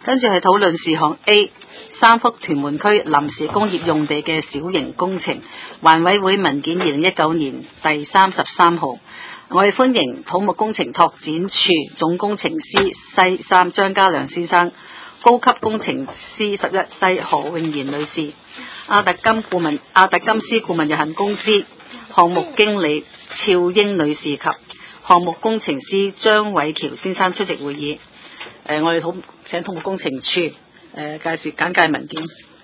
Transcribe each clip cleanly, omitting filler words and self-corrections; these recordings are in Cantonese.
跟住係討論事項 A， 3幅屯門區臨時工業用地嘅小型工程，環委會文件2019年第33號。我哋歡迎土木工程拓展處總工程師西3張家良先生、高級工程師11西何永賢女士、亞特金斯顧問有限公司項目經理邵英女士及項目工程師張偉橋先生出席會議。我哋請土木工程處介紹簡介文件。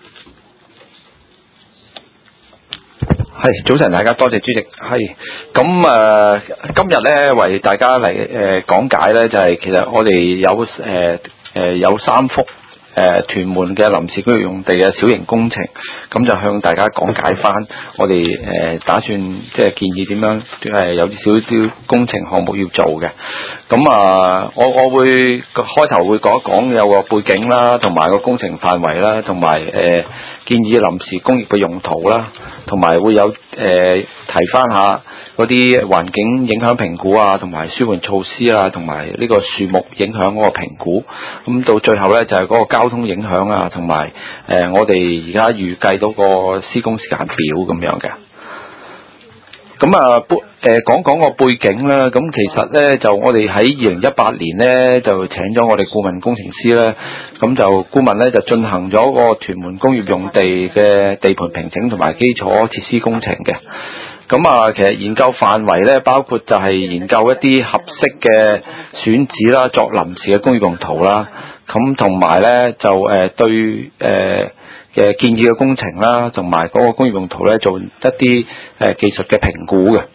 係，早晨大家，多謝主席。係咁今日咧為大家嚟講解咧，就係其實我哋有3幅屯門嘅臨時工業用地嘅小型工程，咁就向大家講解翻我哋打算即係建議點樣有少工程項目要做嘅。咁我會開頭會講一講有個背景啦，同埋個工程範圍啦，同埋建議臨時工業嘅用途啦，同埋會有提翻下嗰啲環境影響評估啊，同埋舒緩措施啊，同埋呢個樹木影響嗰個評估。咁到最後咧就係嗰個交通影響啊，同埋我哋而家預計到個施工時間表咁樣嘅。咁講講個背景啦。咁其實咧就我哋喺2018年咧就請咗我哋顧問工程師咧，咁就顧問咧就進行咗個屯門工業用地嘅地盤平整同埋基礎設施工程嘅。咁其實研究範圍咧包括就係研究一啲合適嘅選址啦，作臨時嘅工業用途啦。咁同埋咧就對嘅建議嘅工程啦，同埋嗰個工業用途咧做一啲技術嘅評估嘅。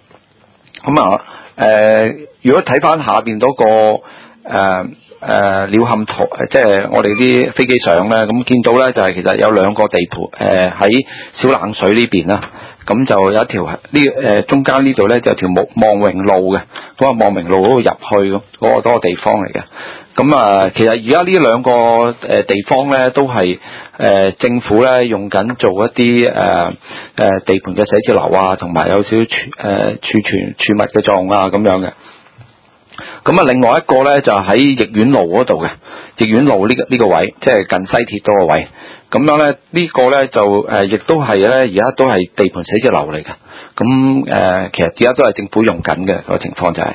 如果睇翻下邊嗰個鳥瞰圖，即係我哋啲飛機相咧，咁見到咧就係其實有兩個地盤喺小冷水呢邊啦。咁就有一條中間呢度咧就有條望榮路嘅，咁望榮路嗰度入去嗰個地方嚟嘅。咁其實而家呢兩個地方咧都係政府咧用緊做一啲地盤嘅寫字樓啊，同埋有少少儲物嘅作用啊咁樣嘅。咁另外一個咧就喺逸苑路嗰度嘅，逸苑路呢個位，即係近西鐵嗰個位。咁樣咧呢個咧就亦都係咧而家都係地盤寫字樓嚟嘅。咁其實而家都係政府用緊嘅個情況就係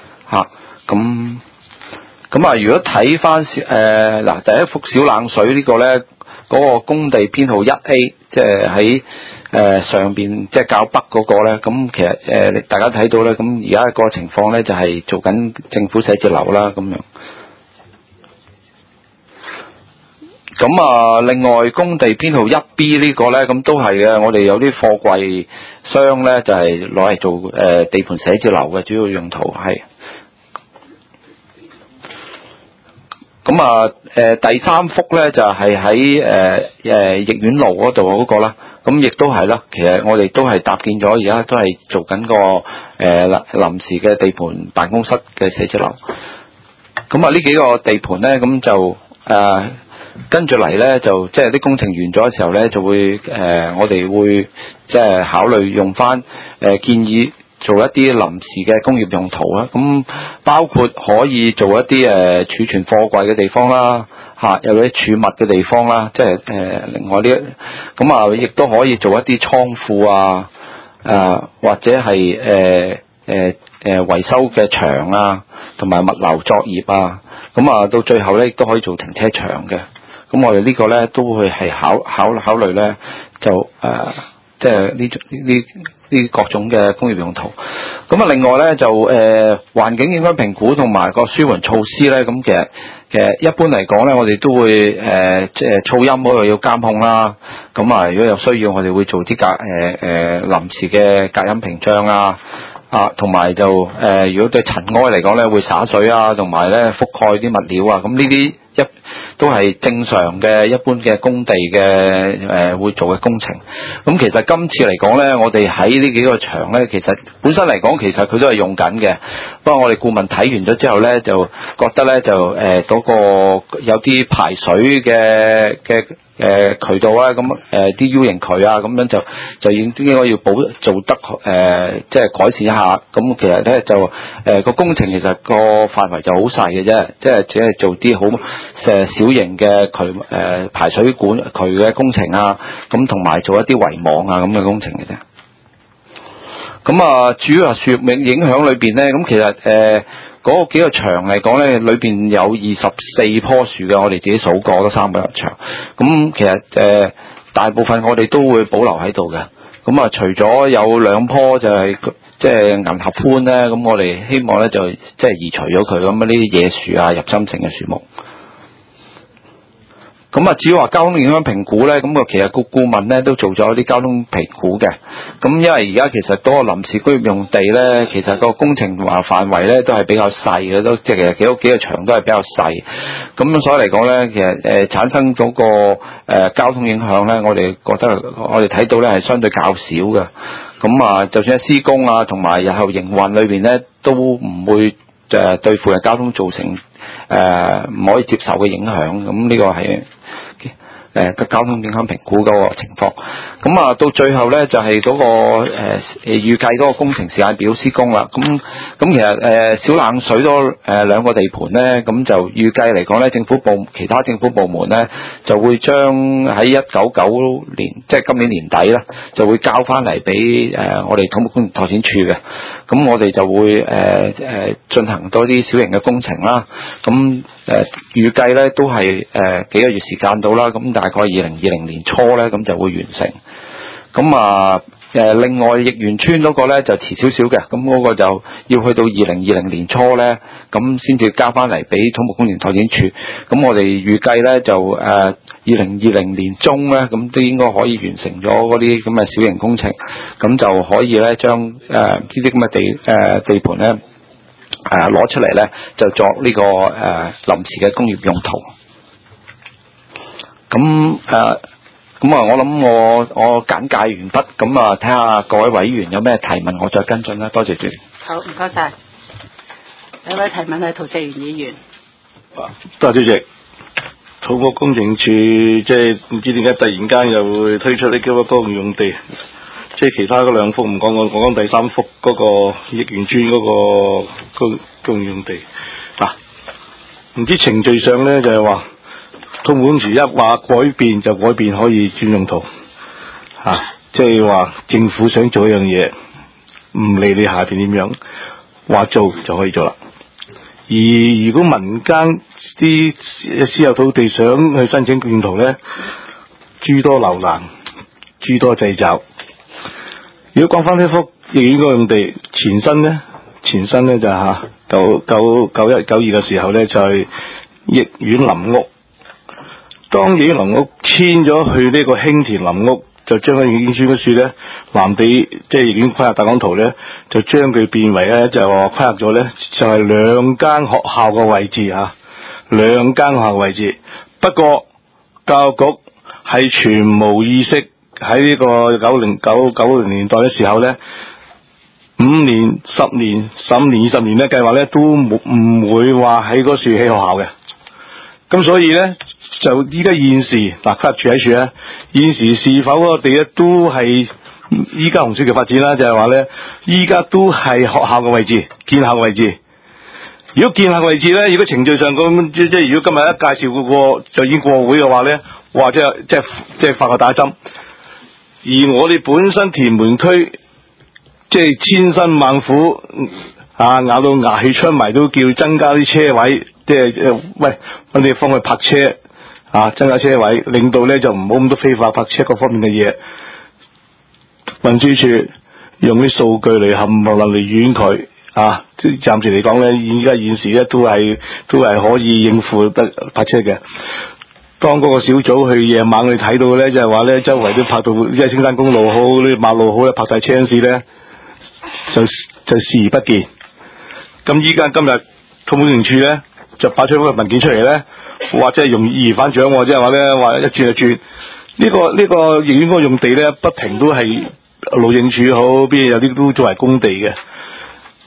咁如果睇翻第一幅小冷水呢個咧，嗰個工地編號 1A， 即係喺上邊即係較北嗰個咧，咁其實大家睇到咧，咁而家個情況咧就係做緊政府寫字樓啦咁樣。咁另外工地編號 1B 呢個咧，咁都係嘅，我哋有啲貨櫃箱咧就係攞嚟做地盤寫字樓嘅主要用途係。咁第3幅咧就係喺逸苑路嗰度嗰個啦，咁亦都係啦。其實我哋都係搭建咗，而家都係做緊個臨時嘅地盤辦公室嘅寫字樓。咁呢幾個地盤咧，咁就跟住嚟咧，就即係啲工程完咗嘅時候咧，就會我哋會即係考慮用翻建議。做一啲臨時嘅工業用途啦，咁包括可以做一啲儲存貨櫃嘅地方啦，有啲儲物嘅地方啦，即係另外啲咁亦都可以做一啲倉庫啊，或者係維修嘅場啊，同埋物流作業啊，咁到最後咧亦都可以做停車場嘅。咁我哋呢個咧都會係考慮咧，就即係呢各種嘅工業用途。咁另外咧就環境影響評估同埋個舒緩措施咧，咁其實一般嚟講咧，我哋都會即係噪音嗰度要監控啦。咁如果有需要，我哋會做啲臨時嘅隔音屏障啊，同埋就如果對塵埃嚟講咧，會灑水啊，同埋咧覆蓋啲物料啊。咁呢啲都係正常嘅一般嘅工地嘅會做嘅工程。咁其實今次嚟講咧，我哋喺呢幾個場咧，其實本身嚟講其實佢都係用緊嘅。不過我哋顧問睇完咗之後咧，就覺得咧就嗰個有啲排水嘅渠道啊，咁啲 U 型渠啊，咁樣就應該要做得即係改善一下。咁其實咧就個工程其實個範圍就好細嘅啫，即係只係做啲好小型嘅渠排水管渠嘅工程啊，咁同埋做一啲圍網啊咁嘅工程嘅啫。咁啊，主要係樹木影響裏邊咧，咁其實嗰幾個場嚟講咧，裏邊有24棵樹嘅，我哋自己數過都300人場。咁其實大部分我哋都會保留喺度嘅。咁啊，除咗有2棵就係即係銀合歡咧，咁我哋希望咧就即係移除咗佢咁呢啲野樹啊、入侵性嘅樹木。咁啊，至於話交通影響評估咧，咁其實個顧問咧都做咗啲交通評估嘅。咁因為而家其實嗰個臨時工業用地咧，其實個工程範圍咧都係比較細嘅，都即係其實幾個場都係比較細。咁所以嚟講咧，其實產生咗個交通影響咧，我哋覺得我哋睇到咧係相對較少嘅。咁啊，就算係施工啊，同埋日後營運裏邊咧，都唔會對附近交通造成唔可以接受嘅影響。咁呢個係個交通影響評估嗰個情況。咁啊，到最後咧就係嗰個預計嗰個工程時間表施工啦。咁其實小冷水嗰2個地盤咧，咁就預計嚟講咧，其他政府部門咧就會將喺1990年，即係今年年底咧，就會交翻嚟俾我哋土木工程拓展處嘅。咁我哋就會進行多啲小型嘅工程啦。咁預計咧都係幾個月時間到啦。咁大概2020年初咧，咁就會完成。咁啊另外奕源村嗰個咧就遲少少嘅，咁嗰個就要去到2020年初咧，咁先至交翻嚟俾土木工程拓展處。咁我哋預計咧就2020年中咧，咁都應該可以完成咗嗰啲咁嘅小型工程，咁就可以咧將呢啲咁嘅地盤咧攞出嚟咧，就作呢個臨時嘅工業用途。咁我諗我簡介完畢，咁啊睇下各位委員有咩提問，我再跟進啦。多謝主席。 好，唔該晒。有位提問係陶石元議員。 多謝主席。土木工程處即係唔知點解突然間又會推出呢幾個公用地，即係其他嗰2幅唔講，我講第3幅嗰個奕源村嗰個公用地。唔知程序上咧就係話。土木工程一話改變就改變，可以轉用途，即係話政府想做一樣嘢，唔理你下邊點樣，話做就可以做啦。而如果民間啲私有土地想去申請用途咧，諸多留難，諸多掣肘。如果講翻呢幅奕源嗰用地前身咧就91、92嘅時候咧就係奕源林屋。當奕源林屋遷咗去呢個興田林屋，就將個奕源村嗰樹咧，藍地即係奕源規劃大綱圖咧，就將佢變為咧就規劃咗咧，就係2間學校嘅位置啊，2間學校嘅位置。不過教育局係全無意識喺呢個90年代嘅時候咧，5年、10年、15年、20年咧計劃咧都唔會話喺嗰樹起學校嘅。咁所以咧。就依家現時規劃處喺處咧，現時是否嗰個地咧都係依家紅樹橋發展啦，就係話咧，依家都係學校嘅位置，建校嘅位置。如果建校嘅位置咧，如果程序上咁即係如果今日一介紹過就已經過會嘅話咧，或者即係發個打針。而我哋本身屯門區即係千辛萬苦咬到牙氣出埋都叫增加啲車位，即係喂揾地方去泊車。增加車位，令到咧就唔好咁多非法泊車各方面嘅嘢。運輸署用啲數據嚟冚唪唥嚟遠佢即係暫時嚟講咧，依家現時咧都係可以應付得泊車嘅。當嗰個小組去夜晚去睇到咧，就係話咧周圍都泊到，即係青山公路好，啲馬路好咧，泊晒車嗰時咧，就視而不見。咁依家今日土木工程處咧。就擺出嗰個文件出嚟咧，或者係用易如反掌，即係話咧話一轉就轉。呢個奕源嗰個用地咧，不停都係路政署好，邊有啲都作為工地嘅。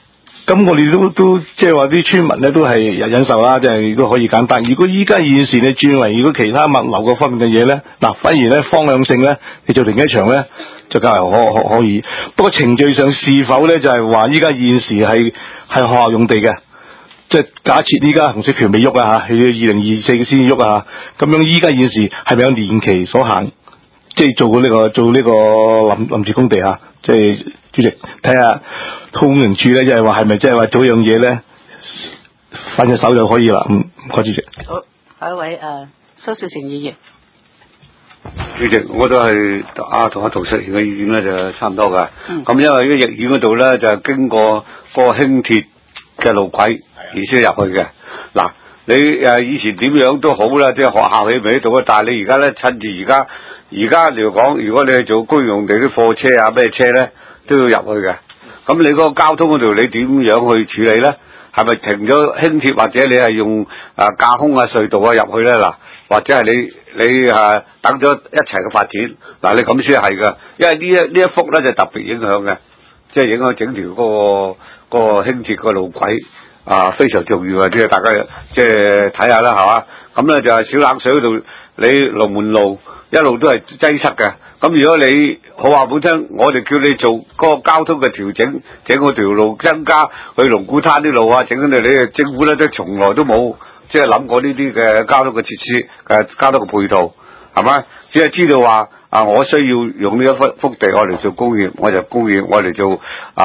咁我哋都即係話啲村民咧都係忍受啦，即係都可以簡單。如果依家現時你轉為如果其他物流嗰方面嘅嘢咧，嗱反而咧方向性咧，你做停車場咧就較為可以。不過程序上是否咧就係話依家現時係學校用地嘅？即係假設依家洪水橋未喐啊嚇，去到2024先喐啊，咁樣依家現時係咪有年期所限？即係做呢個臨時工地啊？即係主席睇下土木工程處咧，即係話係咪即係話做樣嘢咧，翻隻手就可以啦。唔該主席。 好，下一位蘇少成議員。 主席，我都係同阿陶石賢嘅意見咧就差唔多㗎。咁因為呢個逸園嗰度咧就經過個輕鐵嘅路軌而先入去嘅。嗱，你以前點樣都好啦，即係學校起咪喺度啊。但係你而家咧趁住而家嚟講，如果你係做公用地啲貨車啊咩車咧都要入去嘅。咁你嗰個交通嗰度你點樣去處理咧？係咪停咗輕鐵或者你係用架空啊隧道啊入去咧？嗱，或者係你等咗一齊嘅發展嗱，你咁先係㗎。因為呢一幅咧就特別影響嘅，即係影響整條嗰個輕鐵個路軌非常重要啊！即係大家即係睇下啦，係嘛？咁咧就係小冷水嗰度，你龍門路一路都係擠塞嘅。咁如果你好話本身，我哋叫你做嗰個交通嘅調整，整嗰條路增加去龍鼓灘啲路啊，整緊你政府咧都從來都冇即係諗過呢啲嘅交通嘅設施交通嘅配套，係嘛？只係知道話我需要用呢一幅地我嚟做工業，我就工業，我嚟做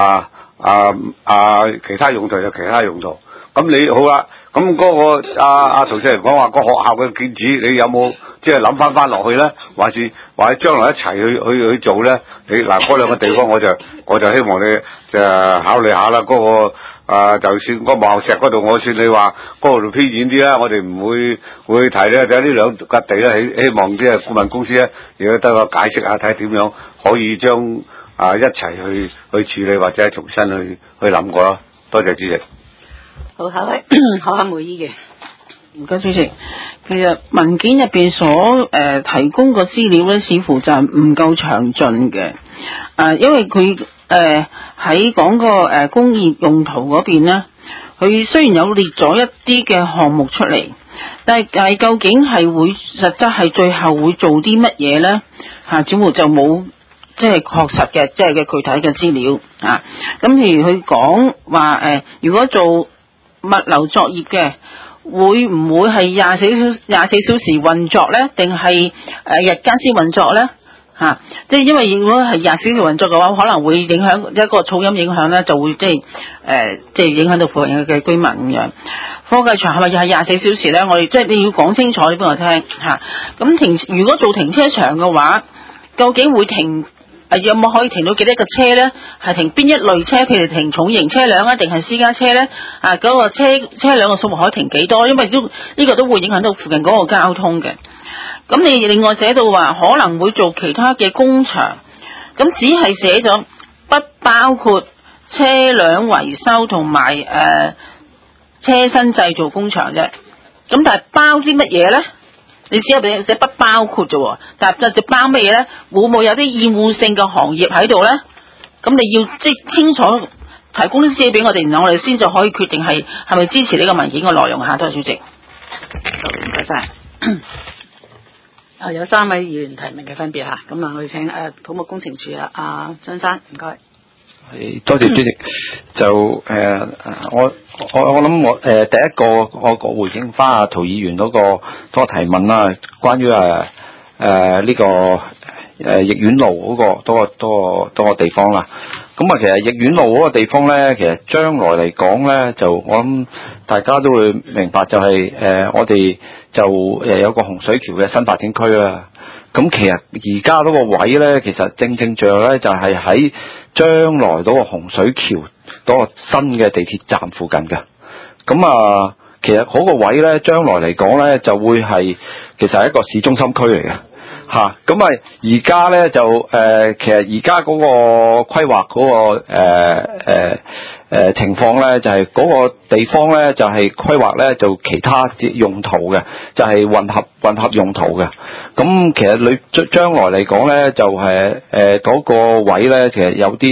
其他用途就其他用途。咁你好啦，咁嗰個陶先生講話個學校嘅建址，你有冇即係諗翻落去咧？還是將來一齊去做咧？你嗱嗰兩個地方，我就希望你就考慮下啦。嗰個就算個望石嗰度，我算你話嗰度偏遠啲啦，我哋唔會提咧。就呢兩笪地咧，希望即係顧問公司咧，亦都得個解釋下，睇下點樣可以將一齊去處理或者重新去諗過咯。多謝主席。 好，下位何漢梅議員。 唔該主席，其實文件入邊所提供個資料咧，似乎就係唔夠詳盡嘅。因為佢喺講個工業用途嗰邊咧，佢雖然有列咗一啲嘅項目出嚟，但係究竟係會實質係最後會做啲乜嘢咧？似乎就冇即係確實嘅，即係嘅具體嘅資料啊。咁譬如佢講話如果做物流作業嘅，會唔會係24小時運作咧？定係日間先運作咧？即係因為如果係24小時運作嘅話，可能會影響一個噪音影響咧，就會即係影響到附近嘅居民咁樣。科技場係咪又係24小時咧？我哋即係你要講清楚俾我聽嚇。咁如果做停車場嘅話，究竟會停？有冇可以停到幾多個車咧？係停邊一類車？譬如停重型車輛啊，定係私家車咧？嗰個車輛嘅數目可以停幾多？因為呢個都會影響到附近嗰個交通嘅。咁你另外寫到話可能會做其他嘅工場，咁只係寫咗不包括車輛維修同埋車身製造工場啫。咁但係包啲乜嘢咧？你只係寫不包括啫，但係就包乜嘢咧？會唔會有啲厭惡性嘅行業喺度咧？咁你要即係清楚提供啲資料俾我哋，然後我哋先就可以決定係咪支持呢個文件嘅內容嚇。多謝主席。 唔該晒。有3位議員提名嘅分別嚇，咁我哋請土木工程處阿張生，唔該。 多謝主席。就我諗我第一個我回應翻阿陶議員嗰個提問啦，關於呢個逸園路嗰個多個地方啦。咁其實逸園路嗰個地方咧，其實將來嚟講咧，就我諗大家都會明白，就係我哋就有個洪水橋嘅新發展區啦。咁其實而家嗰個位咧，其實正像咧，就係喺將來嗰個洪水橋嗰個新嘅地鐵站附近嘅。咁其實嗰個位咧，將來嚟講咧，就會係其實係一個市中心區嚟嘅。咁而家咧就其實而家嗰個規劃嗰個情況咧，就係嗰個地方咧，就係規劃咧做其他用途嘅，就係混合用途嘅。咁其實將來嚟講咧，就係嗰個位咧，其實有啲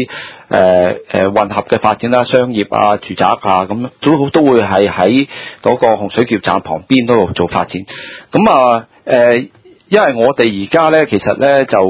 混合嘅發展啦，商業啊、住宅啊咁，都會係喺嗰個洪水橋站旁邊嗰度做發展。咁啊因為我哋而家咧，其實咧就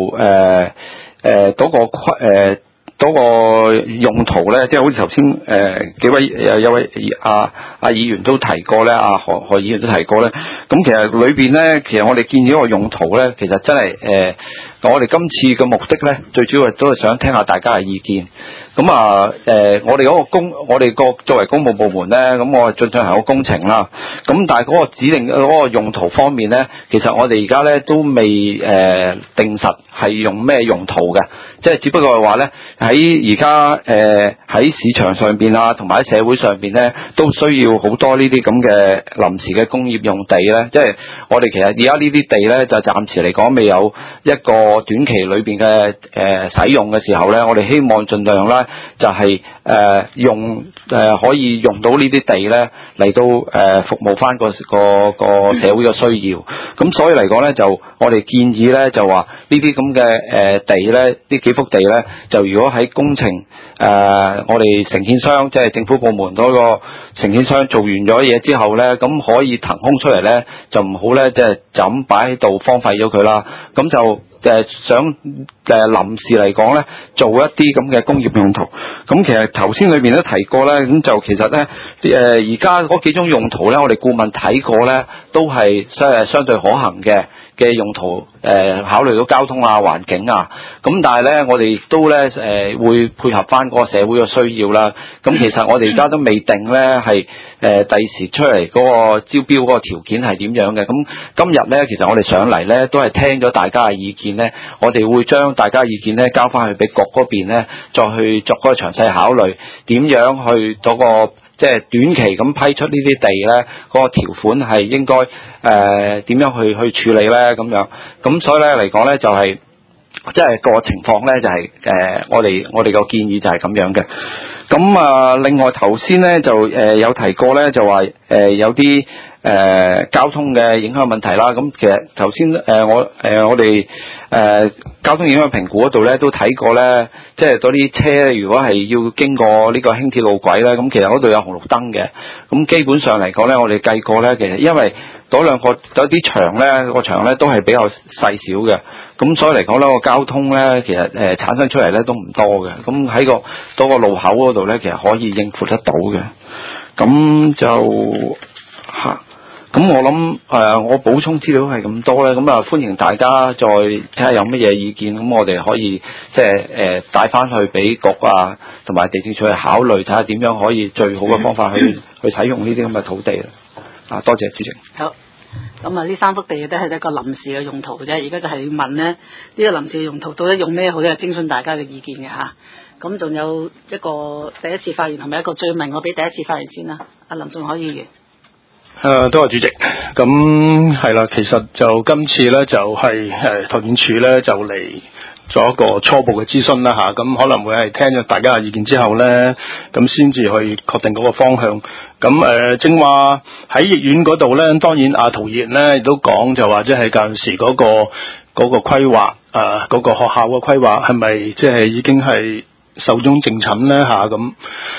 嗰個用途咧，即係好似頭先幾位有位議員都提過咧，何議員都提過咧。咁其實裏邊咧，其實我哋建議嗰個用途咧，其實真係我哋今次嘅目的咧，最主要都係想聽下大家嘅意見。咁我哋作為公務部門咧，咁我進行個工程啦。咁但係嗰個指定嗰個用途方面咧，其實我哋而家咧都未定實係用咩用途嘅，即係只不過係話咧喺而家喺市場上邊啊，同埋喺社會上邊咧，都需要好多呢啲咁嘅臨時嘅工業用地咧。即係我哋其實而家呢啲地咧，就暫時嚟講未有一個短期裏邊嘅使用嘅時候咧，我哋希望盡量咧就係可以用到呢啲地咧嚟到服務翻個社會嘅需要。咁所以嚟講咧，就我哋建議咧就話呢啲咁嘅地咧，呢幾幅地咧，就如果喺工程我哋承建商即係政府部門嗰個承建商做完咗嘢之後咧，咁可以騰空出嚟咧，就唔好咧即係就咁擺喺度荒廢咗佢啦。咁就想臨時嚟講咧，做一啲咁嘅工業用途。咁其實頭先裏邊都提過咧，咁就其實咧而家嗰幾種用途咧，我哋顧問睇過咧，都係相對可行嘅用途。考慮到交通啊、環境啊，咁但係咧，我哋亦都咧會配合翻嗰個社會嘅需要啦。咁其實我哋而家都未定咧係第時出嚟嗰個招標嗰個條件係點樣嘅。咁今日咧，其實我哋上嚟咧都係聽咗大家嘅意見咧，我哋會將大家嘅意見咧交翻去俾局嗰邊咧，再去作嗰個詳細考慮，點樣去嗰個即係短期咁批出呢啲地咧，嗰個條款係應該點樣去處理咧咁樣。咁所以咧嚟講咧就係即係個情況咧就係我哋個建議就係咁樣嘅。咁另外頭先咧就有提過咧，就話有啲交通嘅影響問題啦。咁其實頭先我哋交通影響評估嗰度咧都睇過咧，即係嗰啲車如果係要經過呢個輕鐵路軌咧，咁其實嗰度有紅綠燈嘅。咁基本上嚟講咧，我哋計過咧，其實因為嗰兩個有啲場咧，個場咧都係比較細小嘅，咁所以嚟講咧，個交通咧其實產生出嚟咧都唔多嘅。咁喺嗰個路口嗰度咧，其實可以應付得到嘅。咁就咁我諗我補充資料係咁多咧，咁歡迎大家再睇下有乜嘢意見，咁我哋可以即係帶翻去俾局啊，同埋地政署去考慮，睇下點樣可以最好嘅方法去使用呢啲咁嘅土地啦。多謝主席。好。 咁呢3幅地都係一個臨時嘅用途啫，而家就係問咧呢個臨時嘅用途到底用咩好咧？徵詢大家嘅意見嘅嚇。咁仲有一個第一次發言同埋一個追問，我俾第一次發言先啦。阿林仲可議員。 多謝主席。咁係啦，其實就今次咧就係圖建署咧就嚟做一個初步嘅諮詢啦嚇，咁可能會係聽咗大家嘅意見之後咧，咁先至去確定嗰個方向。咁正話喺奕苑嗰度咧，當然阿陶議員咧亦都講就話，即係舊陣時嗰個規劃嗰個學校嘅規劃係咪即係已經係壽終正寢咧嚇咁？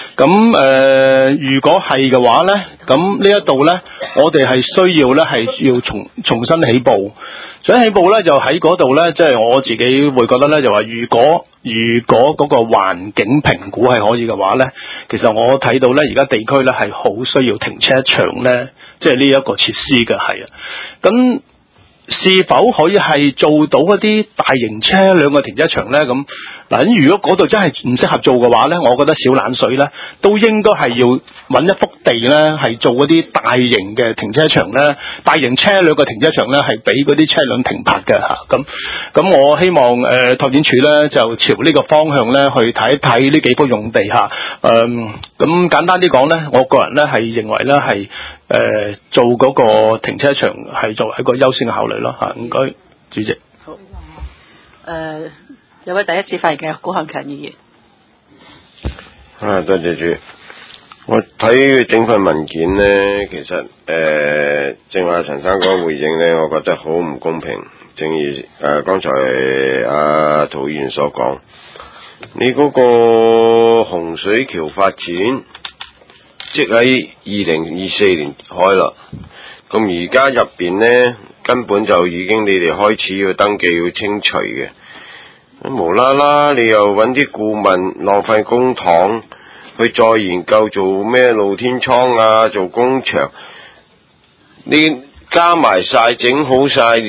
如果係嘅話咧，咁呢一度咧，我哋係需要咧係要重新起步。想起步咧，就喺嗰度咧，即係我自己會覺得咧，就話如果嗰個環境評估係可以嘅話咧，其實我睇到咧，而家地區咧係好需要停車場咧，即係呢一個設施嘅係啊，咁。是否可以係做到一啲大型車輛嘅停車場呢？咁嗱，如果嗰度真係唔適合做嘅話呢，我覺得小冷水呢都應該係要揾一幅地呢，係做一啲大型嘅停車場呢，大型車輛嘅停車場呢，係俾嗰啲車輛停泊嘅嚇。咁我希望拓展署呢就朝呢個方向呢去睇一睇呢幾幅用地嚇。咁簡單啲講呢，我個人呢係認為呢係做嗰個停車場係作為一個優先嘅考慮咯嚇。唔該，主席。好。 有位第一次發言嘅古漢強議員。 多謝主。我睇整份文件呢，其實正話陳生嗰個回應呢，我覺得好唔公平。正如剛才陶議員所講， 你嗰個洪水橋發展，即喺2024年開啦。咁而家入邊呢，根本就已經你哋開始要登記要清除嘅。無啦啦，你又揾啲顧問浪費公帑去再研究做咩露天倉啊，做工場，你加埋晒整好晒要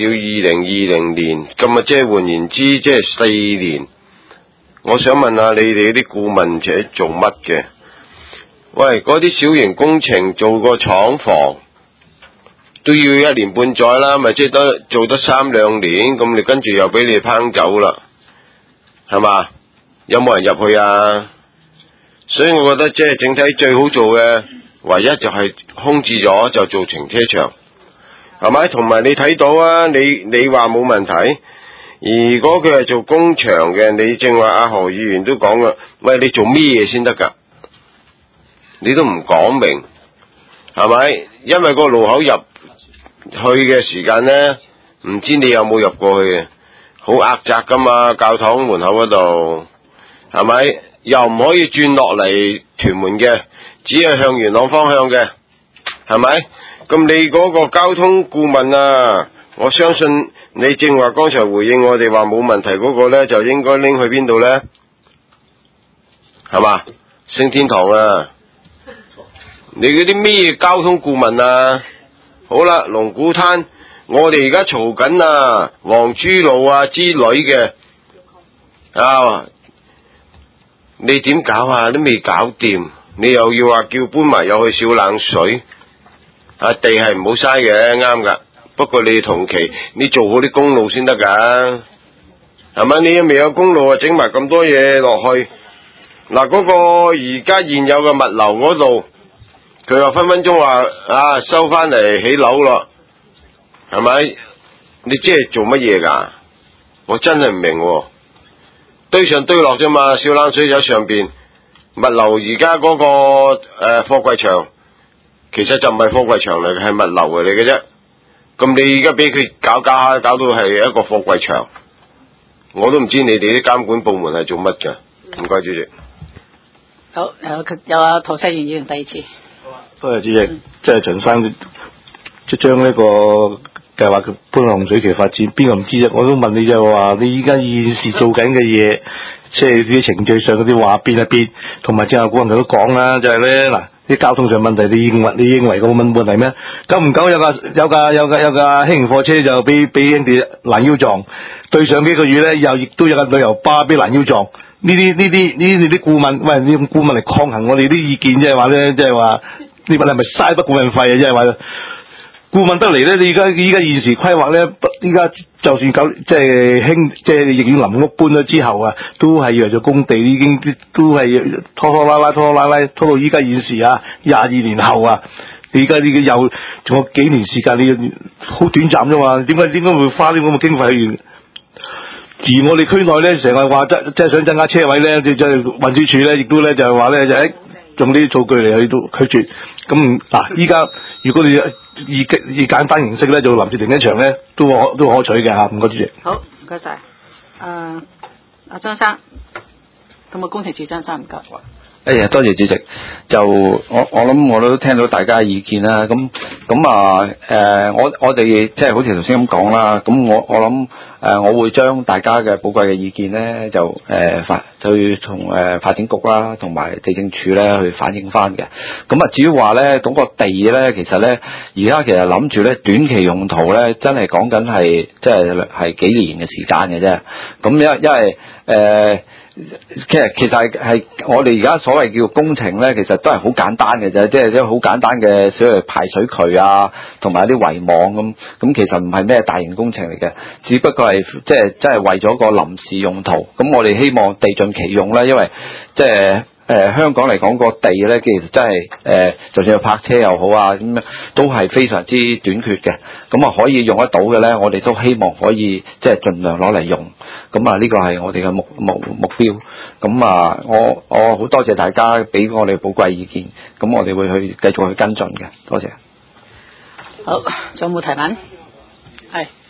2020年，咁啊即係換言之即係4年。我想問下你哋啲顧問者做乜嘅？喂，嗰啲小型工程做個廠房都要1年半載啦，咪即係做得3、2年，咁你跟住又俾你拋走啦，係嘛？有冇人入去啊？所以我覺得即係整體最好做嘅，唯一就係空置咗就做停車場，係咪？同埋你睇到啊，你話冇問題。如果佢係做工場嘅，你正話阿何議員都講啦，喂，你做咩嘢先得㗎？你都唔講明，係咪？因為個路口入去嘅時間呢，唔知你有冇入過去嘅，好狹窄㗎嘛，教堂門口嗰度，係咪？又唔可以轉落嚟屯門嘅，只係向元朗方向嘅，係咪？咁你嗰個交通顧問啊，我相信你正話剛才回應我哋話冇問題嗰個呢，就應該拎去邊度呢？係嘛？升天堂啊！你嗰啲咩交通顧問啊？好啦，龍鼓灘，我哋而家嘈緊啊，黃珠路啊之類嘅啊，你點搞啊？都未搞掂，你又要話叫搬埋入去小冷水啊？地係唔好嘥嘅，啱噶。不過你同期你做好啲公路先得噶，係咪？你未有公路啊，整埋咁多嘢落去。嗱，嗰個而家現有嘅物流嗰度，佢話分分鐘話啊收翻嚟起樓咯，係咪？你即係做乜嘢㗎？我真係唔明喎。堆上堆落啫嘛，小冷水喺上邊，物流而家嗰個貨櫃場，其實就唔係貨櫃場嚟嘅，係物流嚟嘅啫。咁你而家俾佢搞下，搞到係一個貨櫃場，我都唔知你哋啲監管部門係做乜嘅。唔該，主席。 好，有阿陶世元議員第二次。 多謝主席，即係陳生即將呢個計劃嘅搬洪水橋發展，邊個唔知啫？我都問你就係話，你依家現時做緊嘅嘢，即係啲程序上嗰啲話變一變，同埋正話古人都講啦，就係咧嗱，啲交通上問題，你認為個問題咩？久唔久有架輕型貨車就俾人哋攔腰撞，對上幾個月咧又亦都有架旅遊巴俾攔腰撞。呢啲顧問，喂，你用顧問嚟抗衡我哋啲意見，即係話咧，即係話你係咪嘥筆顧問費啊？即係話顧問得嚟咧，你依家現時規劃咧，依家就算即係逸園林屋搬咗之後啊，都係約咗工地，已經都係拖拉拖到依家現時啊，22年後啊，你而家呢個又仲有幾年時間，你好短暫啫嘛？點解會花呢咁嘅經費去？而我哋區內咧，成日話即係想增加車位咧，即係運輸署咧，亦都咧就係話咧就用呢啲數據嚟去到拒絕。咁嗱，依家如果你以簡單形式咧做臨時停車場咧，都可取嘅嚇。唔該，主席。 好，唔該晒。阿張生，咁啊工程處張生唔該。 哎呀，多謝主席。就我諗我都聽到大家意見啦。咁我哋即係好似頭先咁講啦。咁我諗我會將大家嘅寶貴嘅意見咧，就去同發展局啦，同埋地政處咧去反映翻嘅。咁啊，至於話咧嗰個地咧，其實咧而家其實諗住咧短期用途咧，真係講緊係即係幾年嘅時間嘅啫。咁因為其實係我哋而家所謂叫工程咧，其實都係好簡單嘅啫，即係好簡單嘅小嘅排水渠啊，同埋啲圍網咁，其實唔係咩大型工程嚟嘅，只不過係即係真係為咗個臨時用途。咁我哋希望地盡其用啦，因為即係香港嚟講個地咧，其實真係就算係泊車又好啊，咁樣都係非常之短缺嘅。咁啊可以用得到嘅咧，我哋都希望可以即係盡量攞嚟用。咁啊呢個係我哋嘅目標。咁啊我好多謝大家俾我哋寶貴意見。咁我哋會去繼續去跟進嘅。多謝。 好，仲有冇提問？係。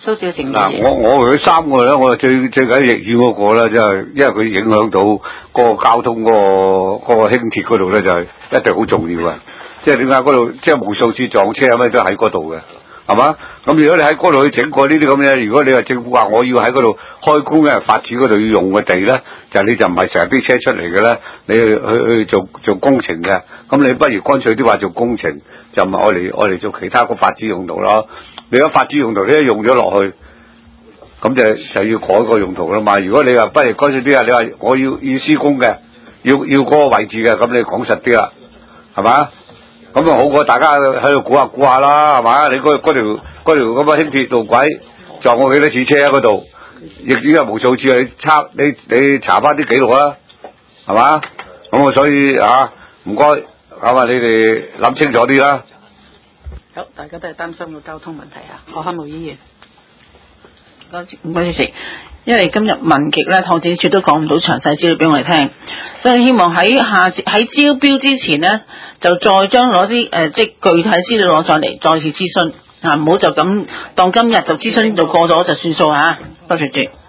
蘇小成嗱，我佢3個咧，我最緊要逆遠嗰個咧，即係因為佢影響到嗰個交通嗰個輕鐵嗰度咧，就係一定好重要嘅。即係點解嗰度即係無數次撞車咁都喺嗰度嘅，係嘛？咁如果你喺嗰度去整過呢啲咁嘅，如果你話政府話我要喺嗰度開工嘅發展嗰度要用嘅地咧，你就唔係成日啲車出嚟嘅咧，你去做工程嘅，咁你不如乾脆啲話做工程，就唔係愛嚟做其他個發展用途咯。你而家發展用途你一用咗落去，咁就要改個用途啦嘛。如果你話不如乾脆啲啊，你話我要施工嘅，要嗰個位置嘅，咁你講實啲啦，係嘛？咁啊好過大家喺度估下啦，係嘛？你嗰條咁嘅輕鐵路軌撞過幾多次車喺嗰度，亦已經係無數次去你查翻啲記錄啦，係嘛？咁我所以唔該，你哋諗清楚啲啦。 好，大家都係擔心個交通問題啊。何漢武議員， 唔該主席，因為今日民極咧，拓展處都講唔到詳細資料俾我哋聽，所以希望喺招標之前呢，就再將攞啲即係具體資料攞上嚟，再次諮詢啊，唔好就咁當今日就諮詢到過咗就算數嚇。多謝主席。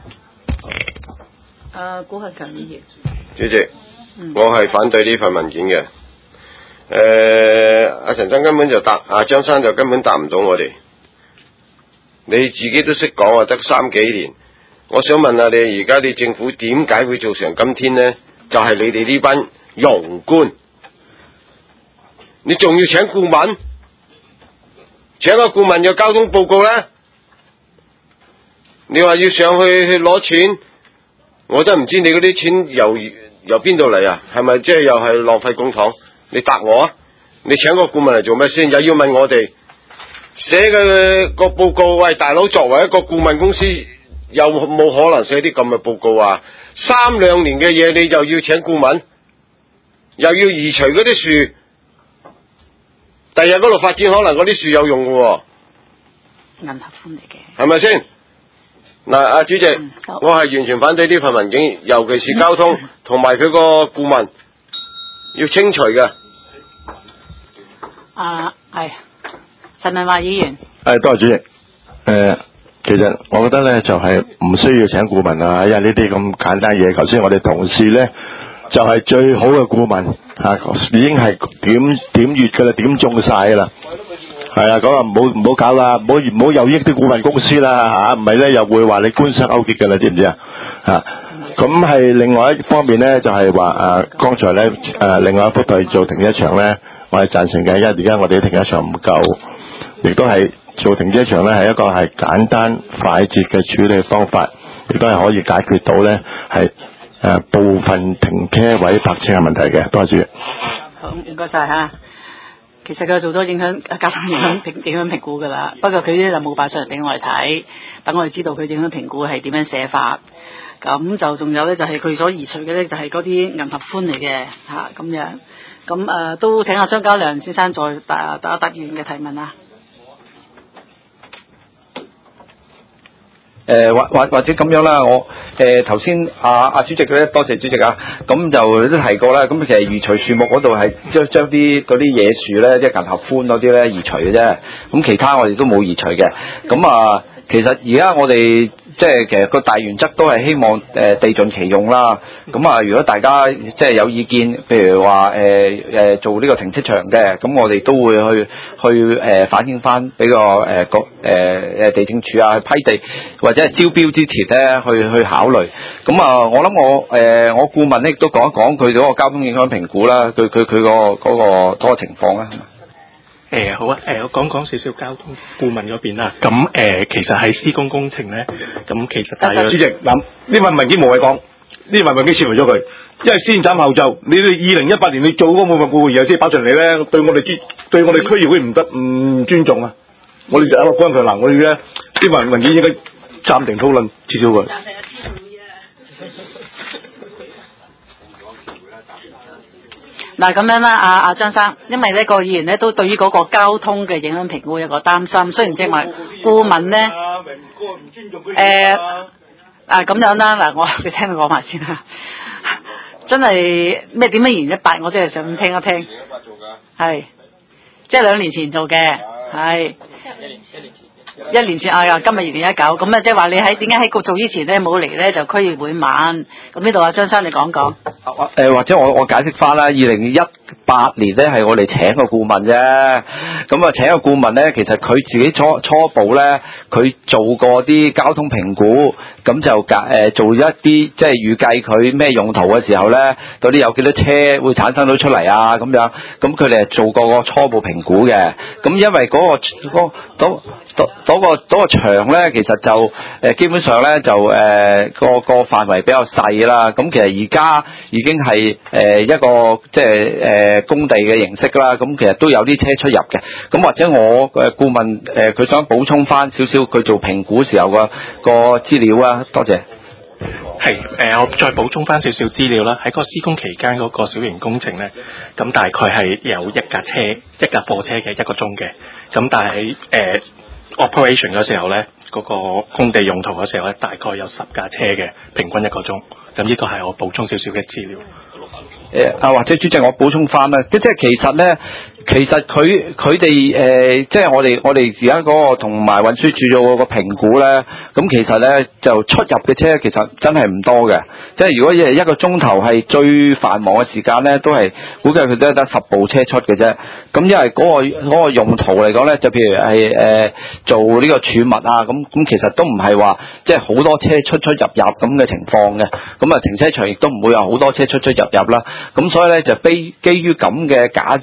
古克強議員， 主席，我係反對呢份文件嘅。阿陳生根本就答，張生就根本答唔到我哋。你自己都識講得3幾年，我想問下你，而家你政府點解會做成今天呢？就係你哋呢班庸官，你仲要請顧問，請個顧問有交通報告呢？你話要上去攞錢，我都唔知你嗰啲錢由邊度嚟啊？係咪即係又係浪費公帑？你答我啊！你請個顧問嚟做咩先？又要問我哋寫嘅個報告？喂，大佬，作為一個顧問公司，有冇可能寫啲咁嘅報告啊？3兩年嘅嘢，你就要請顧問，又要移除嗰啲樹，第日嗰度發展可能嗰啲樹有用嘅喎。 銀合歡嚟嘅， 係咪先？嗱，主席，我係完全反對呢份文件，尤其是交通同埋佢個顧問要清除嘅。 係陳文華議員。 多謝主席。其實我覺得咧就係唔需要請顧問啊，因為呢啲咁簡單嘢，頭先我哋同事咧就係最好嘅顧問已經係點穴噶啦，點中晒噶啦。係啊，咁啊唔好搞啦，唔好有益啲顧問公司啦唔係咧又會話你官商勾結噶啦，知唔知啊？咁係另外一方面咧，就係話剛才咧另外一幅係做停車場咧，我係贊成嘅，因為而家我哋啲停車場唔夠，亦都係做停車場咧係一個係簡單快捷嘅處理方法，亦都係可以解決到咧係部分停車位泊車嘅問題嘅。多謝主席。 好，唔該晒嚇。其實佢做咗交通影響評估㗎啦，不過佢咧就冇擺上嚟俾我哋睇，等我哋知道佢影響評估係點樣寫法。咁就仲有咧，就係佢所移除嘅咧，就係嗰啲銀合歡嚟嘅咁樣。咁都請阿張家良先生再答議員嘅提問啊。 或者咁樣啦，我頭先阿主席咧，多謝主席啊，咁就都提過啦。咁其實移除樹木嗰度係將啲嗰啲野樹咧，即係銀合歡嗰啲咧移除嘅啫。咁其他我哋都冇移除嘅。咁其實而家我哋即係其實個大原則都係希望地盡其用啦。咁如果大家即係有意見，譬如話做呢個停車場嘅，咁我哋都會去反映翻俾個地政處去批地，或者係招標之前咧去考慮。咁我諗我顧問咧亦都講一講佢嗰個交通影響評估啦，佢嗰個情況啦。 好啊，我講少少交通顧問嗰邊啦。咁其實係施工工程咧，咁其實大約主席嗱，呢份文件冇謂講，呢份文件撤回咗佢，因為先斬後奏。你哋2018年你做嗰個顧問然後先擺上嚟咧，對我哋區議會唔尊重啊！我哋就一個關佢嗱，我哋咧呢份文件應該暫停討論，撤銷佢。 嗱咁樣啦，阿張生，因為呢個議員咧都對於嗰個交通嘅影響評估有個擔心，雖然即係話顧問咧，咁樣啦，嗱你聽佢講埋先啦，真係咩點樣2018，我真係想聽一聽，係，即係2年前做嘅，係， 1年前今日2019，咁啊即係話你點解喺局做之前咧冇嚟咧就區議會晚，咁呢度啊張生你講講。 或者我解釋翻啦，2018年咧係我哋請個顧問啫，咁啊請個顧問咧，其實佢自己初步咧，佢做過啲交通評估，咁就做一啲即係預計佢咩用途嘅時候咧，到底有幾多車會產生到出嚟啊咁樣，咁佢哋係做過個初步評估嘅，咁因為嗰個場咧，其實就基本上咧就個範圍比較細啦。咁其實而家已經係一個即係工地嘅形式啦。咁其實都有啲車出入嘅。咁或者我顧問佢想補充翻少少佢做評估時候個資料啊，多謝。 係我再補充翻少少資料啦。喺個施工期間嗰個小型工程咧，咁大概係有一架貨車嘅1個鐘嘅。咁但係喺operation 嗰時候咧，嗰個工地用途嗰時候咧，大概有10架車嘅，平均1個鐘。咁呢個係我補充少少嘅資料。 或者主席我補充翻啦，即係其實佢哋即係我哋而家嗰個同埋運輸署做個評估咧，咁其實咧就出入嘅車其實真係唔多嘅，即係如果1個鐘頭係最繁忙嘅時間咧，都係估計佢都係得10部車出嘅啫。咁因為嗰個用途嚟講咧，就譬如係做呢個儲物啊，咁其實都唔係話即係好多車出入咁嘅情況嘅。咁啊停車場亦都唔會有好多車出入啦。咁所以咧就基於咁嘅假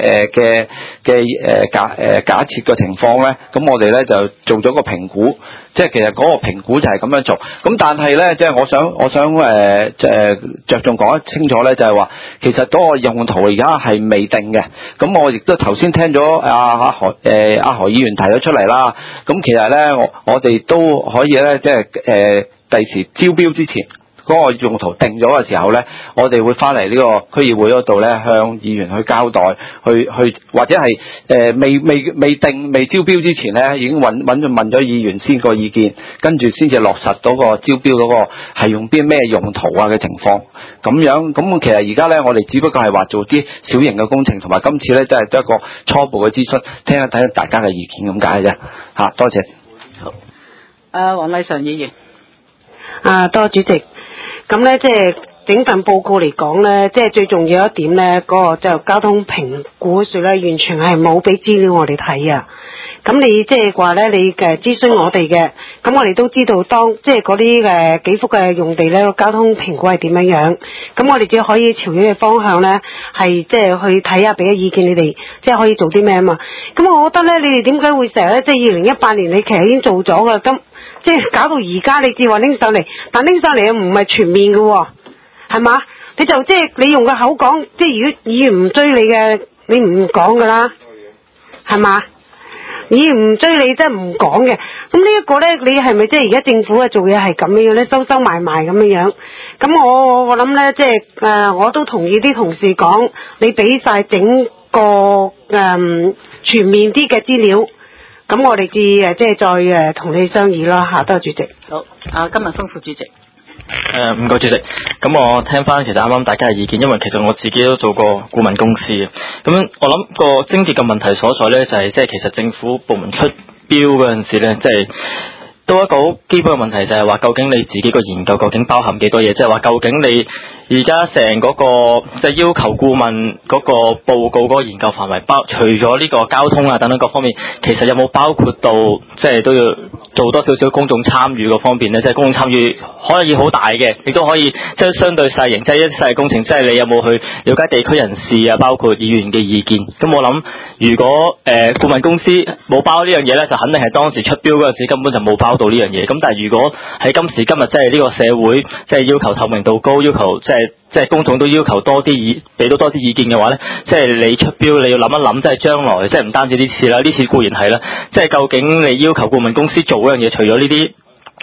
設嘅情況咧，咁我哋咧就做咗個評估，即係其實嗰個評估就係咁樣做。咁但係咧，即係我想着重講得清楚咧，就係話其實嗰個用途而家係未定嘅。咁我亦都頭先聽咗阿何議員提咗出嚟啦。咁其實咧，我哋都可以咧，即係第時招標之前。嗰個用途定咗嘅時候咧，我哋會翻嚟呢個區議會嗰度咧，向議員去交代，去或者係未招標之前咧，已經問咗議員先個意見，跟住先至落實到個招標嗰個係用啲咩用途啊嘅情況。咁樣咁其實而家咧，我哋只不過係話做啲小型嘅工程，同埋今次咧都係一個初步嘅諮詢，聽一睇大家嘅意見咁解啫。多謝。 好。黃麗常議員。 多謝主席。咁咧，即係整份報告嚟講咧，即係最重要一點咧，嗰個就交通評估書咧，完全係冇俾資料我哋睇啊。咁你即係話咧，你嘅諮詢我哋嘅，咁我哋都知道即係嗰啲幾幅嘅用地咧，交通評估係點樣樣。咁我哋只可以朝呢個方向咧，係即係去睇下，俾個意見你哋，即係可以做啲咩啊嘛。咁我覺得咧，你哋點解會成日咧，即係2018年你其實已經做咗噶，咁即係搞到而家你至話拎上嚟，但拎上嚟又唔係全面嘅喎，係嘛？你就即係你用個口講，即係如果議員唔追你嘅，你唔講噶啦，係嘛？議員唔追你真係唔講嘅。咁呢一個咧，你係咪即係而家政府做嘢係咁樣咧，收埋咁樣？咁我諗咧，即係我都同意啲同事講，你俾晒整個全面啲嘅資料。咁我哋至即係再同你商議啦嚇，多謝主席。 好，今日豐富主席。 唔該主席。咁我聽翻其實啱啱大家嘅意見，因為其實我自己都做過顧問公司嘅。咁我諗個症結嘅問題所在咧，就係即係其實政府部門出標嗰陣時咧，即係都一個好基本嘅問題，就係話究竟你自己個研究究竟包含幾多嘢？即係話究竟你而家成嗰個即係要求顧問嗰個報告嗰個研究範圍除咗呢個交通啊等等各方面，其實有冇包括到即係都要做多少少公眾參與嗰方面咧？即係公眾參與可以好大嘅，亦都可以即係相對細型，即係一細工程，即係你有冇去了解地區人士啊，包括議員嘅意見。咁我諗如果顧問公司冇包呢樣嘢咧，就肯定係當時出標嗰陣時根本就冇包到呢樣嘢。咁但係如果喺今時今日即係呢個社會即係要求透明度高，要求即係公眾都要求多啲俾到多啲意見嘅話咧，即係你出標你要諗一諗，即係將來即係唔單止呢次啦，呢次固然係啦，即係究竟你要求顧問公司做嗰樣嘢，除咗呢啲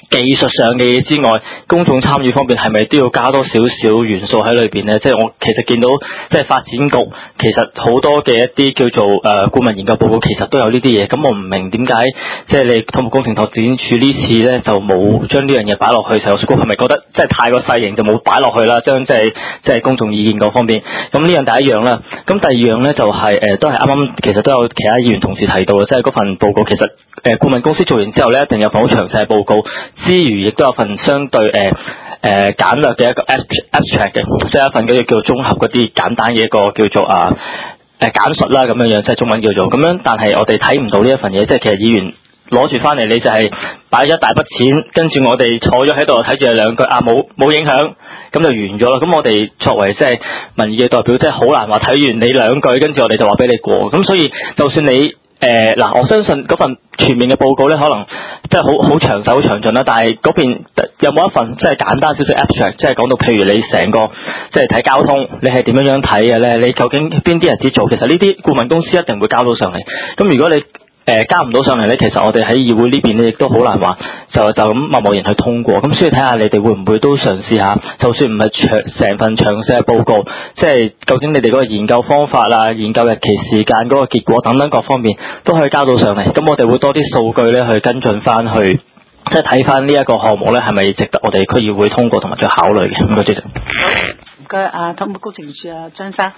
技術上嘅嘢之外，公眾參與方面係咪都要加多少少元素喺裏邊咧？即係我其實見到即係發展局其實好多嘅一啲叫做顧問研究報告，其實都有呢啲嘢。咁我唔明點解即係你土木工程拓展署呢次咧就冇將呢樣嘢擺落去，石油樹係咪覺得即係太過細型就冇擺落去啦？將即係公眾意見嗰方面。咁呢樣第一樣啦。咁第二樣咧就係都係啱啱其實都有其他議員同事提到嘅，即係嗰份報告其實顧問公司做完之後咧，一定有份好詳細嘅報告。之餘，亦都有份相對簡略嘅一個 abstract 嘅，即係一份叫做綜合嗰啲簡單嘅一個叫做簡述啦咁樣樣，即係中文叫做咁樣。但係我哋睇唔到呢一份嘢，即係其實議員攞住翻嚟，你就係擺咗一大筆錢，跟住我哋坐咗喺度睇住兩句冇影響，咁就完咗啦。咁我哋作為即係民意嘅代表，即係好難話睇完你兩句，跟住我哋就話俾你過。咁所以就算你我相信嗰份全面嘅報告咧，可能即係好詳細、好詳盡啦。但係嗰邊有冇一份即係簡單少少 abstract， 即係講到譬如你成個即係睇交通，你係點樣睇嘅咧？你究竟邊啲日子做？其實呢啲顧問公司一定會交到上嚟。咁如果你交唔到上嚟咧，其實我哋喺議會呢邊咧，亦都好難話就咁貿然去通過。咁所以睇下你哋會唔會都嘗試下，就算唔係成份詳細嘅報告，即係究竟你哋嗰個研究方法啊、研究日期、時間嗰個結果等等各方面都可以交到上嚟。咁我哋會多啲數據咧去跟進翻去，即係睇翻呢一個項目咧係咪值得我哋區議會通過同埋再考慮嘅。唔該主席。 唔該，土木工程署張生。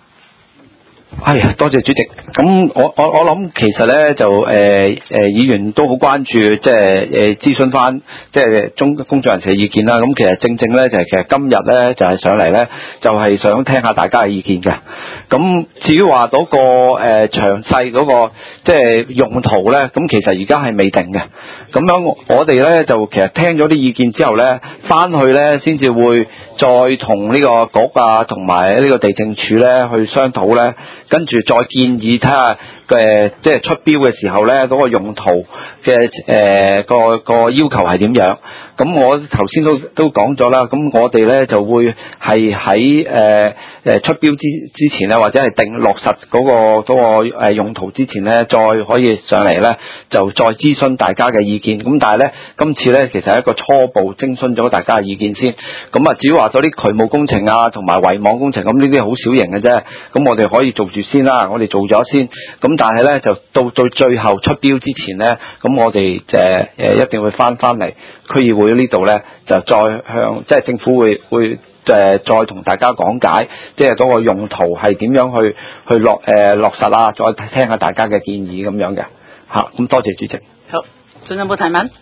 多謝主席。咁我諗其實咧就議員都好關注，即係諮詢翻即係公眾人士嘅意見啦。咁其實正咧就係其實今日咧就係上嚟咧就係想聽下大家嘅意見嘅。咁至於話嗰個詳細嗰個即係用途咧，咁其實而家係未定嘅。咁樣我哋咧就其實聽咗啲意見之後咧，翻去咧先至會再同呢個局啊同埋呢個地政署咧去商討咧。跟住再建議睇下即係出標嘅時候咧，嗰個用途嘅個要求係點樣？咁我頭先都講咗啦。咁我哋咧就會係喺出標之前咧，或者係定落實嗰個用途之前咧，再可以上嚟咧，就再諮詢大家嘅意見。咁但係咧，今次咧其實係一個初步徵詢咗大家嘅意見先。咁啊，至於話嗰啲渠務工程啊，同埋圍網工程，咁呢啲好小型嘅啫。咁我哋可以做住先啦，我哋做咗先。咁但係咧，就到最後出標之前咧，咁我哋一定會翻嚟區議會呢度咧，就再向即係政府會再同大家講解，即係嗰個用途係點樣去落實啊，再聽下大家嘅建議咁樣嘅嚇。咁多謝主席。 好，仲有冇提問？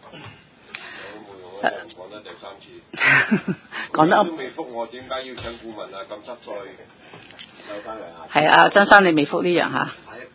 講得第三次， 講得都未覆我，點解要請顧問啊？咁濕碎，留翻嚟啊！ 係啊，張生你未覆呢樣嚇？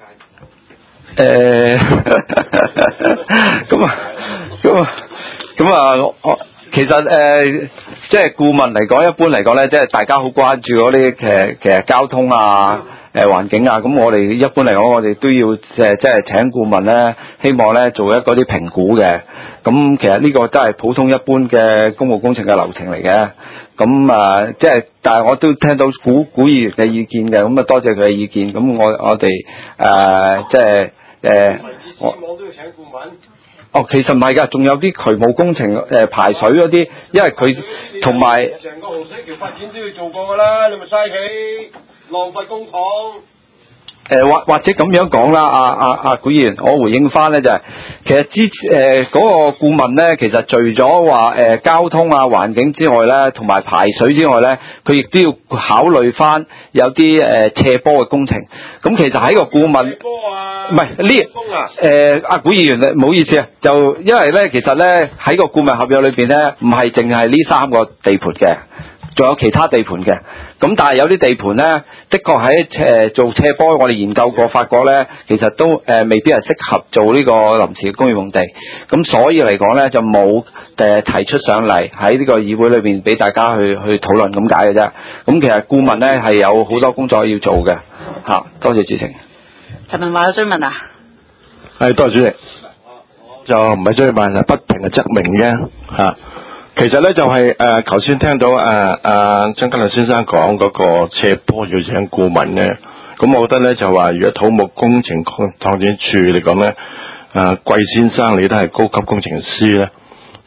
其實即係顧問嚟講，一般嚟講咧，即係大家好關注嗰啲其實交通啊、環境啊，咁我哋一般嚟講，我哋都要即係請顧問咧，希望咧做一嗰啲評估嘅。咁其實呢個都係普通一般嘅公務工程嘅流程嚟嘅。咁即係，但係我都聽到古議員嘅意見嘅，咁啊多謝佢嘅意見。咁我哋即係我都要請顧問。 其實唔係㗎，仲有啲渠務工程排水嗰啲，因為佢同埋成個洪水橋發展都要做過㗎啦，你咪嘥氣，浪費公帑。 或者咁樣講啦，古議員，我回應翻咧就係、其實嗰個顧問咧，其實除咗話交通啊、環境之外咧，同埋排水之外咧，佢亦都要考慮翻有啲斜坡嘅工程。咁其實喺個顧問唔係呢古議員唔好意思啊，就因為咧其實咧喺個顧問合約裏邊咧，唔係淨係呢3個地盤嘅。仲有其他地盤嘅，咁但係有啲地盤咧，的確喺做斜坡，我哋研究過，發覺咧，其實都未必係適合做呢個臨時嘅工業用地，咁所以嚟講咧就冇提出上嚟喺呢個議會裏邊俾大家去討論咁解嘅啫。咁其實顧問咧係有好多工作要做嘅嚇。多謝主席。 陳文華有追問啊？ 係，多謝主席。就唔係追問，係不停嘅則明啫嚇。其實咧就係頭先聽到張家亮先生講嗰個斜坡要請顧問咧，咁我覺得咧就話如果土木工程拓展處嚟講咧，貴先生你都係高級工程師咧，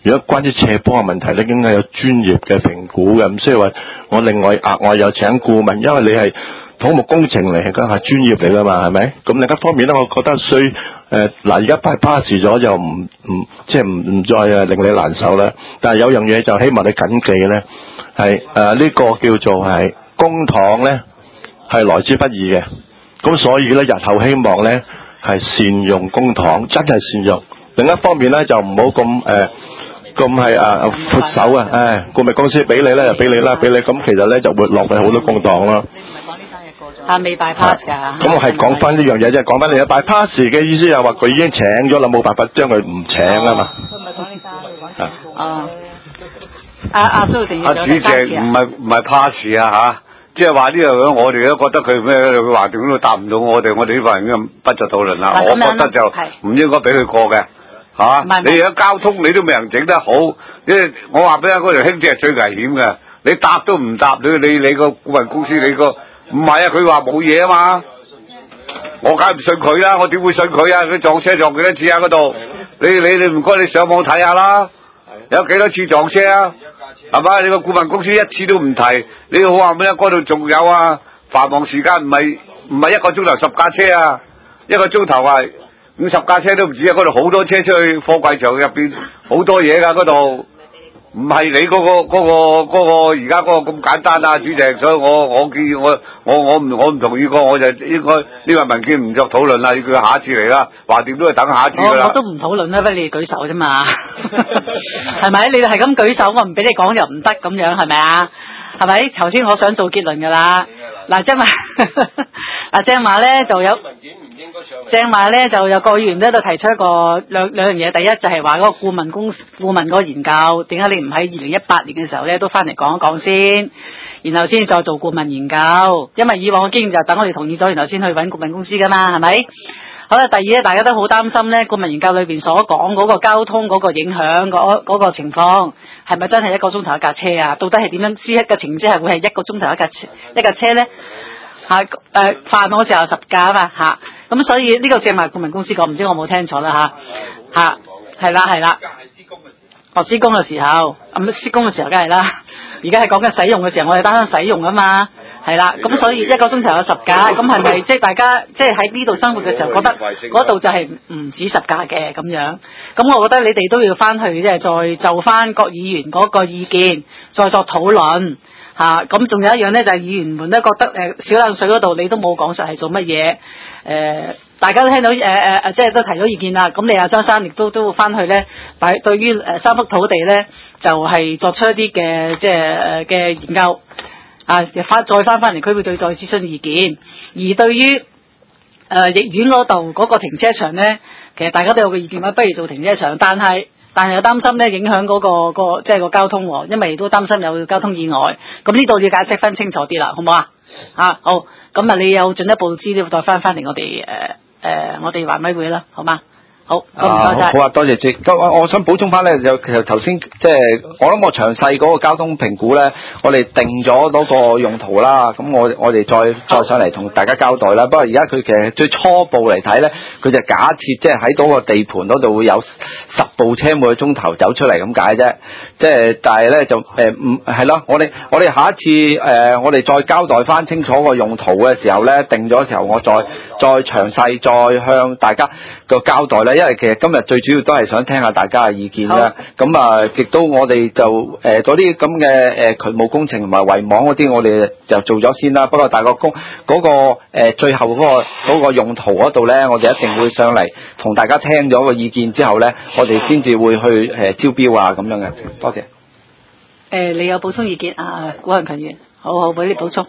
如果關於斜坡嘅問題咧，應該有專業嘅評估嘅，唔需要話我另外額外又請顧問，因為你係土木工程嚟，梗係專業嚟噶嘛，係咪？咁另一方面咧，我覺得而家bypass咗就唔再令你難受啦。但係有樣嘢就希望你謹記咧，係呢個叫做係公帑咧係來之不易嘅，咁所以咧日後希望咧係善用公帑，真係善用。另一方面咧就唔好咁係闊手啊！顧問公司俾你咧就俾你啦，俾你咁其實咧就會浪費好多公帑咯。 你唔係講呢單嘢過咗？未 bypass 㗎。 咁我係講翻呢樣嘢啫，講翻你 bypass 嘅意思就係話佢已經請咗啦，冇辦法將佢唔請啊嘛。 佢唔係講呢單，佢講哦。阿蘇成主席唔係 pass 啊嚇，即係話呢樣嘢我哋都覺得佢咩？佢話點都答唔到我哋呢班人咁不作討論啦。我覺得就唔應該俾佢過嘅。嚇！你而家交通你都未人整得好，我話俾你嗰條輕鐵係最危險嘅，你搭都唔搭，你個顧問公司你個唔係啊？佢話冇嘢啊嘛，我梗係唔信佢啦，我點會信佢啊？佢撞車撞幾多次啊？嗰度你唔該你上網睇下啦，有幾多次撞車啊？係嘛？你個顧問公司一次都唔提，你好話咩？嗰度仲有啊？繁忙時間唔係一個鐘頭10架車啊，一個鐘頭係50架車都唔止啊！嗰度好多車出去貨櫃場入邊好多嘢㗎，嗰度唔係你嗰個而家嗰個咁簡單啊，主席。所以我建議我唔同意過，我就應該呢個文件唔作討論啦，要佢下一次嚟啦。話掂都係等下一次㗎啦。 我都唔討論啦，不如你舉手啫嘛，係咪？你哋係咁舉手，我唔俾你講又唔得咁樣，係咪啊？係咪？頭先我想做結論㗎啦。嗱，正話咧就有。正話咧就有個議員咧就提出一個兩樣嘢，第一就係話嗰個顧問嗰個研究，點解你唔喺2018年嘅時候咧都翻嚟講一講先，然後先再做顧問研究，因為以往嘅經驗就等我哋同意咗，然後先去揾顧問公司噶嘛，係咪？好啦，第二咧，大家都好擔心咧，顧問研究裏邊所講嗰個交通嗰個影響嗰個情況，係咪真係1個鐘頭一架車啊？到底係點樣？C1嘅程式係會係1個鐘頭一架車咧？繁忙嘅時候10架啊嘛嚇，咁所以呢個正話顧問公司講，唔知我冇聽錯啦嚇，係啦，施工嘅時候，施工嘅時候梗係啦，而家係講緊使用嘅時候，我哋擔心使用啊嘛，係啦，咁所以1個鐘頭有10架，咁係咪即係大家即係喺呢度生活嘅時候覺得嗰度就係唔止10架嘅咁樣？咁我覺得你哋都要翻去即係再就翻各議員嗰個意見，再作討論。咁仲有一樣咧，就係議員們都覺得小冷水嗰度你都冇講實係做乜嘢，大家都聽到即係都提咗意見啦。咁你阿張生亦都會翻去咧，對於3幅土地咧，就係作出一啲嘅即係嘅研究，再翻嚟區會再諮詢意見。而對於逸苑嗰度嗰個停車場咧，其實大家都有個意見，不如做停車場，但係又擔心咧影響嗰個即係個交通喎，因為都擔心有交通意外。咁呢度要解釋分清楚啲啦，好唔好啊？好，咁啊你有進一步資料再翻嚟我哋環委會啦，好嗎？好，咁唔該晒。 好啊，多謝主席。我想補充翻咧，其實頭先即係我諗我詳細嗰個交通評估咧，我哋定咗嗰個用途啦。咁我哋再上嚟同大家交代啦。不過而家佢其實最初步嚟睇咧，佢就假設即係喺嗰個地盤嗰度會有10部車每個鐘頭走出嚟咁解啫。即係但係咧就唔係咯。我哋下一次我哋再交代翻清楚個用途嘅時候咧，定咗嘅時候我再詳細再向大家個交代咧。因為其實今日最主要都係想聽下大家嘅意見啦，咁亦都我哋就嗰啲咁嘅渠務工程同埋圍網嗰啲，我哋就做咗先啦。不過大個工嗰個最後嗰個用途嗰度咧，我哋一定會上嚟同大家聽咗個意見之後咧，我哋先至會去招標啊咁樣嘅。多謝。 你有補充意見啊？古恒強議員，好俾你補充。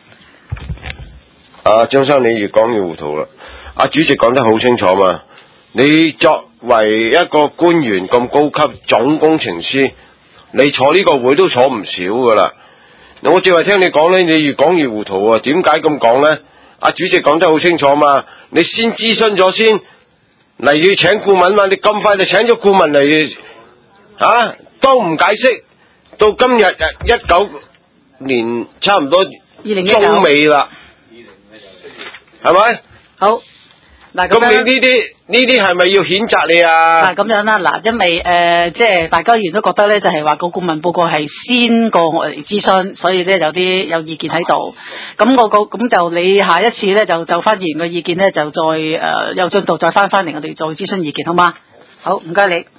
張生，你越講越糊塗啦。主席講得好清楚嘛。你作為一個官員咁高級總工程師，你坐呢個會都坐唔少噶啦。我正話聽你講呢，你越講越糊塗啊！點解咁講呢？主席講得好清楚嘛，你先諮詢咗先嚟要請顧問嘛，你咁快就請咗顧問嚟都唔解釋，到今日19年差唔多中尾啦，係咪？ 好。 嗱咁你呢啲係咪要譴責你啊？ 嗱咁樣啦，嗱，因為即係大家議員都覺得咧，就係話個顧問報告係先過我哋諮詢，所以咧有意見喺度。咁就你下一次咧就翻議員嘅意見咧，就再有進度再翻嚟，我哋再諮詢意見，好嗎？好，唔該你。